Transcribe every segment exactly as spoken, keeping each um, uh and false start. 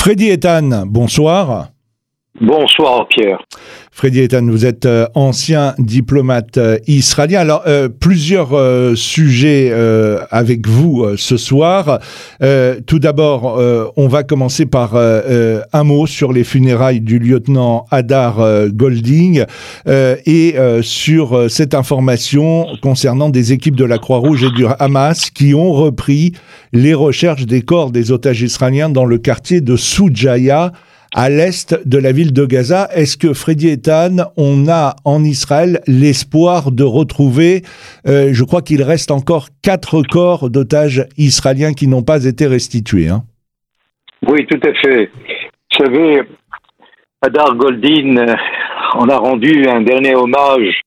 Freddy Eitan, bonsoir. Bonsoir Pierre. Freddy Eitan, vous êtes euh, ancien diplomate euh, israélien. Alors, euh, plusieurs euh, sujets euh, avec vous euh, ce soir. Euh, tout d'abord, euh, on va commencer par euh, euh, un mot sur les funérailles du lieutenant Hadar euh, Golding euh, et euh, sur euh, cette information concernant des équipes de la Croix-Rouge et du Hamas qui ont repris les recherches des corps des otages israéliens dans le quartier de Soujaya, à l'est de la ville de Gaza. Est-ce que, Freddy Eitan, on a en Israël l'espoir de retrouver, euh, je crois qu'il reste encore quatre corps d'otages israéliens qui n'ont pas été restitués, hein? Oui, tout à fait. Vous savez, Hadar Goldin, on a rendu un dernier hommage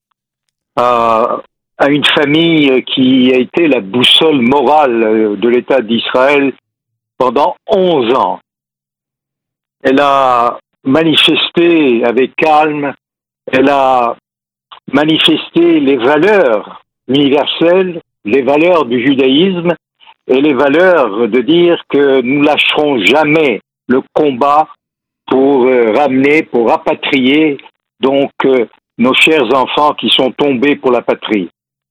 à, à une famille qui a été la boussole morale de l'État d'Israël pendant onze ans. Elle a manifesté avec calme, elle a manifesté les valeurs universelles, les valeurs du judaïsme et les valeurs de dire que nous lâcherons jamais le combat pour euh, ramener, pour rapatrier donc euh, nos chers enfants qui sont tombés pour la patrie.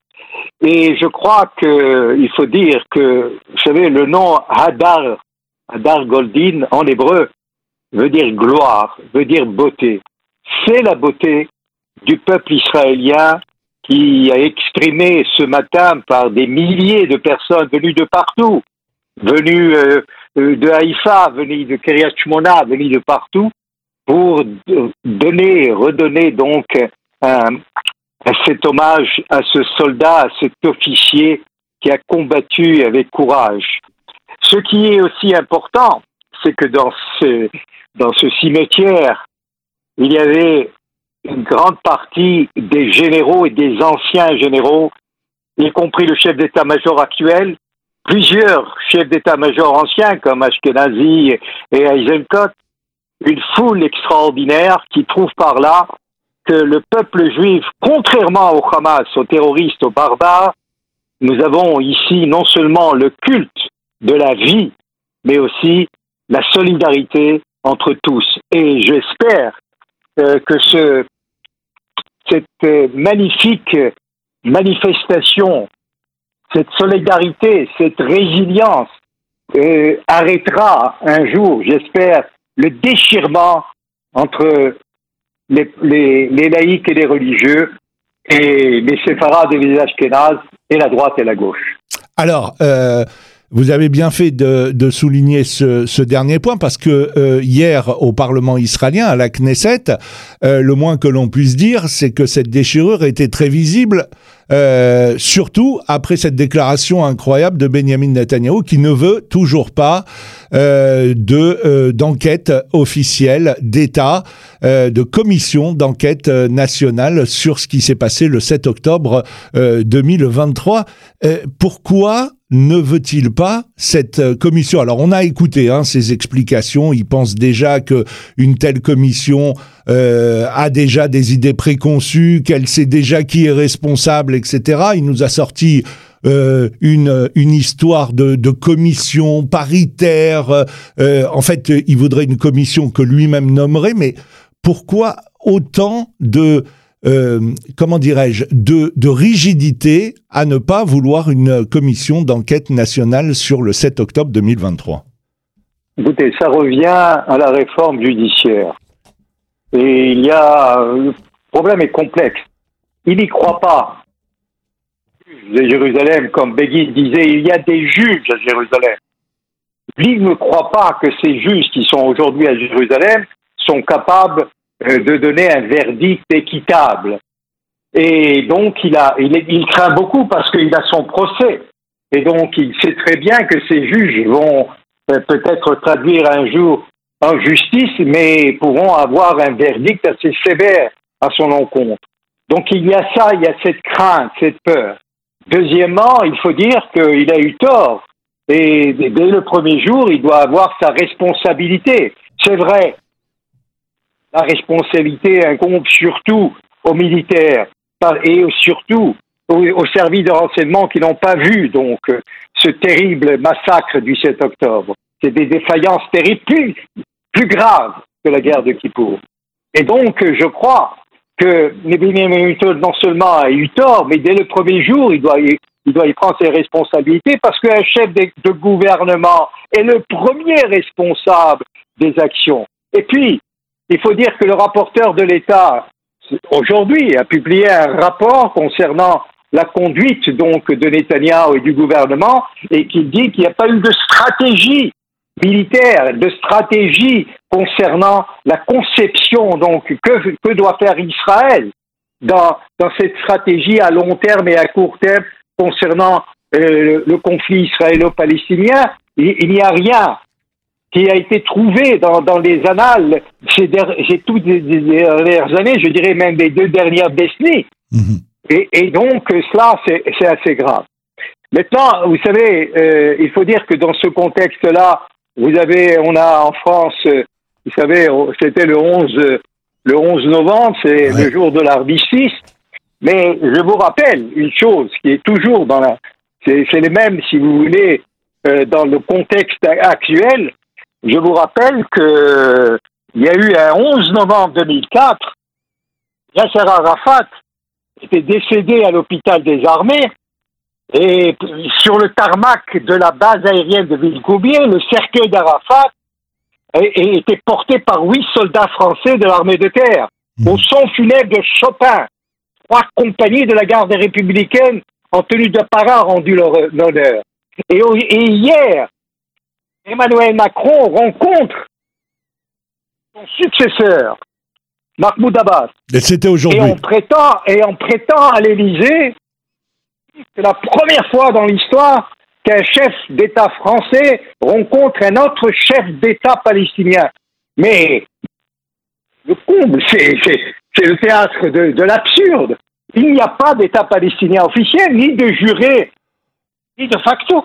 Et je crois que il faut dire que, vous savez, le nom Hadar, Hadar Goldin en hébreu, veut dire gloire, veut dire beauté. C'est la beauté du peuple israélien qui a exprimé ce matin par des milliers de personnes venues de partout, venues euh, de Haïfa, venues de Kiryat Shmona, venues de partout, pour donner, redonner donc un, un, cet hommage à ce soldat, à cet officier qui a combattu avec courage. Ce qui est aussi important, c'est que dans ce Dans ce cimetière, il y avait une grande partie des généraux et des anciens généraux, y compris le chef d'état-major actuel, plusieurs chefs d'état-major anciens comme Ashkenazi et Eisenkot, une foule extraordinaire qui trouve par là que le peuple juif, contrairement au Hamas, aux terroristes, aux barbares, nous avons ici non seulement le culte de la vie, mais aussi la solidarité entre tous. Et j'espère euh, que ce, cette euh, magnifique manifestation, cette solidarité, cette résilience euh, arrêtera un jour, j'espère, le déchirement entre les, les, les laïcs et les religieux, et les séfarades et les ashkénazes, et la droite et la gauche. Alors, euh... vous avez bien fait de, de souligner ce, ce dernier point parce que euh, hier au Parlement israélien, à la Knesset, euh, le moins que l'on puisse dire, c'est que cette déchirure était très visible, euh, surtout après cette déclaration incroyable de Benjamin Netanyahou qui ne veut toujours pas euh, de euh, d'enquête officielle d'État, euh, de commission d'enquête nationale sur ce qui s'est passé le sept octobre euh, deux mille vingt-trois. Euh, pourquoi ne veut-il pas cette commission? Alors, on a écouté hein, ses explications. Il pense déjà qu'une telle commission euh, a déjà des idées préconçues, qu'elle sait déjà qui est responsable, et cetera. Il nous a sorti euh, une, une histoire de, de commission paritaire. Euh, en fait, il voudrait une commission que lui-même nommerait. Mais pourquoi autant de... Euh, comment dirais-je, de, de rigidité à ne pas vouloir une commission d'enquête nationale sur le sept octobre deux mille vingt-trois? Écoutez, ça revient à la réforme judiciaire. Et il y a... Le problème est complexe. Il n'y croit pas. De Jérusalem, comme Begin disait, il y a des juges à Jérusalem. Lui ne croit pas que ces juges qui sont aujourd'hui à Jérusalem sont capables de donner un verdict équitable. Et donc, il, a, il, il craint beaucoup parce qu'il a son procès. Et donc, il sait très bien que ces juges vont euh, peut-être traduire un jour en justice, mais pourront avoir un verdict assez sévère à son encontre. Donc, il y a ça, il y a cette crainte, cette peur. Deuxièmement, il faut dire qu'il a eu tort. Et dès le premier jour, il doit avoir sa responsabilité. C'est vrai. La responsabilité incombe surtout aux militaires et surtout aux, aux services de renseignement qui n'ont pas vu donc ce terrible massacre du sept octobre. C'est des défaillances terribles. Puis, plus grave que la guerre de Kippour. Et donc, je crois que Benjamin Netanyahu non seulement a eu tort, mais dès le premier jour, il doit y, il doit y prendre ses responsabilités parce qu'un chef de, de gouvernement est le premier responsable des actions. Et puis, il faut dire que le rapporteur de l'État, aujourd'hui, a publié un rapport concernant la conduite donc de Netanyahou et du gouvernement et qui dit qu'il n'y a pas eu de stratégie militaire, de stratégie concernant la conception donc que, que doit faire Israël dans, dans cette stratégie à long terme et à court terme concernant euh, le conflit israélo-palestinien. Il, il n'y a rien qui a été trouvé dans, dans les annales ces, der- ces toutes les dernières années, je dirais même les deux dernières décennies. Mmh. Et, et donc cela, c'est, c'est assez grave. Maintenant, vous savez, euh, il faut dire que dans ce contexte-là, vous avez, on a en France, euh, vous savez, c'était le onze, le onze novembre, c'est ouais. le jour de l'armistice. Mais je vous rappelle une chose qui est toujours dans la, c'est, c'est les mêmes, si vous voulez, euh, dans le contexte actuel. Je vous rappelle que il y a eu un onze novembre deux mille quatre, Yasser Arafat était décédé à l'hôpital des armées. Et sur le tarmac de la base aérienne de Villecoubier, le cercueil d'Arafat était porté par huit soldats français de l'armée de terre, mmh. au son funèbre de Chopin. Trois compagnies de la garde républicaine en tenue de para rendu leur honneur. Et, et hier, Emmanuel Macron rencontre son successeur, Mahmoud Abbas. Et c'était aujourd'hui. Et on prétend, et on prétend à l'Élysée, c'est la première fois dans l'histoire qu'un chef d'État français rencontre un autre chef d'État palestinien. Mais le comble, c'est, c'est, c'est le théâtre de, de l'absurde. Il n'y a pas d'État palestinien officiel, ni de juré, ni de facto.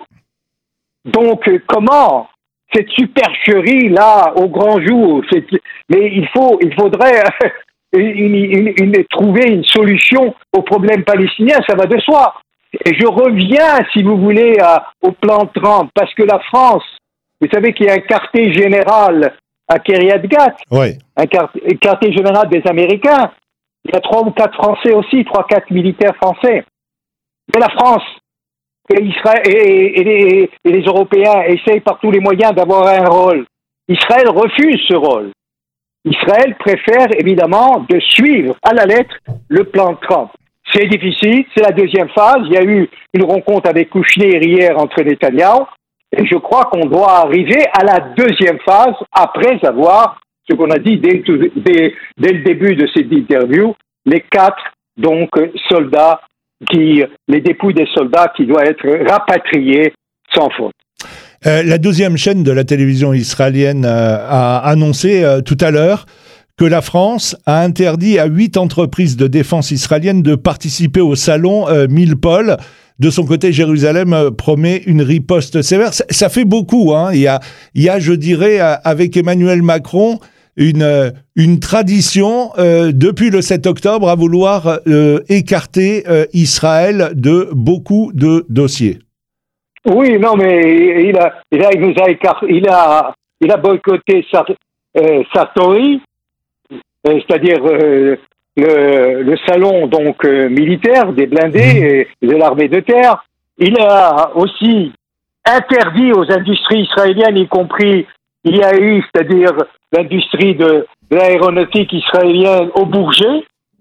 Donc, comment cette supercherie-là, au grand jour, c'est, mais il faut, il faudrait une, une, une, trouver une solution au problème palestinien, ça va de soi. Et je reviens, si vous voulez, à, au plan trente, parce que la France, vous savez qu'il y a un quartier général à Kiryat Gat, oui. un, quartier, un quartier général des Américains. Il y a trois ou quatre Français aussi, trois, quatre militaires français. Mais la France et, Israël, et, et, et, les, et les Européens essayent par tous les moyens d'avoir un rôle. Israël refuse ce rôle. Israël préfère évidemment de suivre à la lettre le plan Trump. C'est difficile, c'est la deuxième phase. Il y a eu une rencontre avec Kouchner hier entre Netanyahou. Et je crois qu'on doit arriver à la deuxième phase après avoir, ce qu'on a dit dès, dès, dès le début de cette interview, les quatre donc soldats, qui, les dépouilles des soldats qui doivent être rapatriés sans faute. Euh, la deuxième chaîne de la télévision israélienne euh, a annoncé euh, tout à l'heure que la France a interdit à huit entreprises de défense israéliennes de participer au salon euh, Milpol. De son côté, Jérusalem euh, promet une riposte sévère. Ça, ça fait beaucoup, hein. Il y a, il y a, je dirais, avec Emmanuel Macron, une, euh, une tradition euh, depuis le sept octobre à vouloir euh, écarter euh, Israël de beaucoup de dossiers. Oui, non, mais il a, il a, il nous a écarté, il a, il a boycotté Sar- euh, Sartori, c'est-à-dire euh, le, le salon donc euh, militaire des blindés et de l'armée de terre. Il a aussi interdit aux industries israéliennes, y compris il y a eu, c'est-à-dire l'industrie de, de l'aéronautique israélienne au Bourget.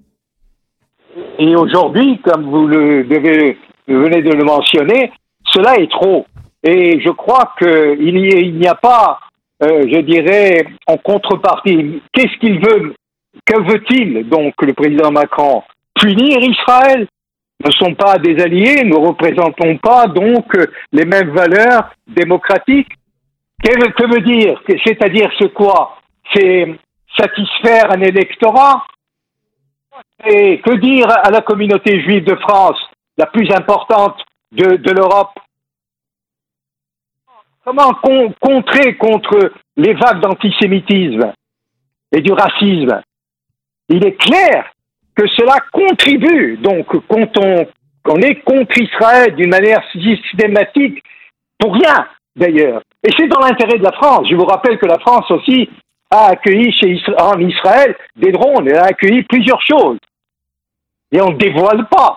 Et aujourd'hui, comme vous le devez, vous venez de le mentionner, cela est trop. Et je crois qu'il il n'y a pas, euh, je dirais, en contrepartie, qu'est-ce qu'il veut? Que veut-il donc le président Macron? Punir Israël? Nous ne sommes pas des alliés, nous ne représentons pas donc les mêmes valeurs démocratiques. Que, que veut dire? C'est-à-dire c'est quoi? C'est satisfaire un électorat? Et que dire à la communauté juive de France, la plus importante de, de l'Europe? Comment con, contrer contre les vagues d'antisémitisme et du racisme? Il est clair que cela contribue, donc quand on, on est contre Israël d'une manière systématique, pour rien d'ailleurs. Et c'est dans l'intérêt de la France. Je vous rappelle que la France aussi a accueilli chez Isra- en Israël des drones, elle a accueilli plusieurs choses. Et on ne dévoile pas.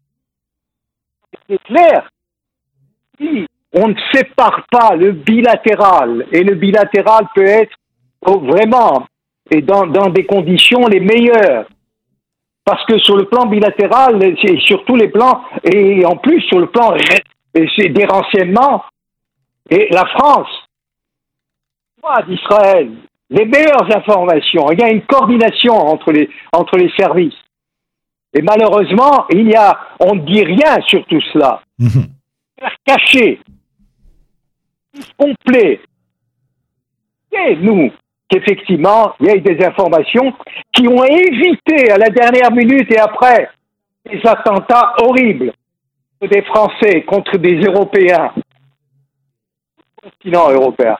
C'est clair. Si on ne sépare pas le bilatéral, et le bilatéral peut être vraiment et dans, dans des conditions les meilleures. Parce que sur le plan bilatéral, c'est sur tous les plans, et en plus sur le plan des renseignements, et la France, d'Israël, les meilleures informations. Il y a une coordination entre les, entre les services. Et malheureusement, il y a, on ne dit rien sur tout cela. Mmh. Caché, complet. Et nous, qu'effectivement, il y a eu des informations qui ont évité à la dernière minute et après des attentats horribles des Français contre des Européens, continent européen.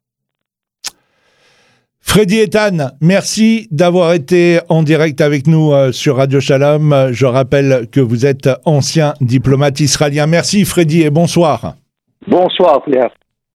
Freddy Eitan, merci d'avoir été en direct avec nous euh, sur Radio Shalom. Je rappelle que vous êtes ancien diplomate israélien. Merci Freddy et bonsoir. Bonsoir Pierre.